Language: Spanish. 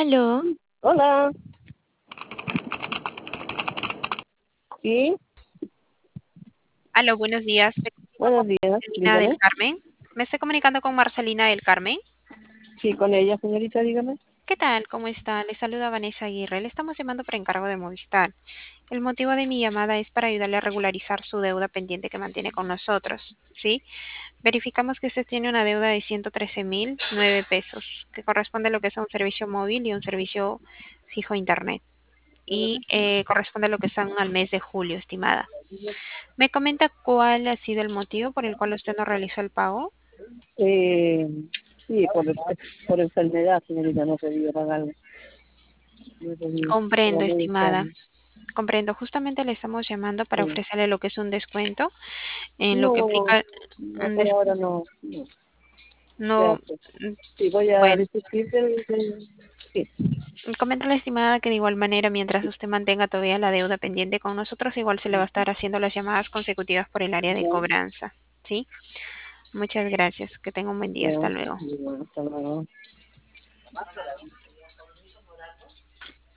Aló, Hola, sí, aló, buenos días. Me comunico con buenos días, Marcelina del dígame. Carmen. Me estoy comunicando con Marcelina del Carmen. Sí, con ella, señorita, dígame. ¿Qué tal? ¿Cómo está? Le saluda Vanessa Aguirre. Le estamos llamando por encargo de Movistar. El motivo de mi llamada es para ayudarle a regularizar su deuda pendiente que mantiene con nosotros. ¿Sí? Verificamos que usted tiene una deuda de 113.009 pesos, que corresponde a lo que es un servicio móvil y un servicio fijo internet. Y corresponde a lo que están al mes de julio, estimada. ¿Me comenta cuál ha sido el motivo por el cual usted no realizó el pago? Eh, sí, por enfermedad, señorita, no he podido pagarlo. No he podido, Comprendo, como muy estimada. extraño. Comprendo. Justamente le estamos llamando para Sí. ofrecerle lo que es un descuento en lo que No, aplica no, un por des- ahora no, no, no, gracias. Sí, voy a bueno, discutir sí, comentarle, estimada, que de igual manera, mientras usted mantenga todavía la deuda pendiente con nosotros, igual se le va a estar haciendo las llamadas consecutivas por el área de ya, cobranza. ¿Sí? Muchas gracias. Que tenga un buen día. ya, Hasta luego. bueno, hasta luego.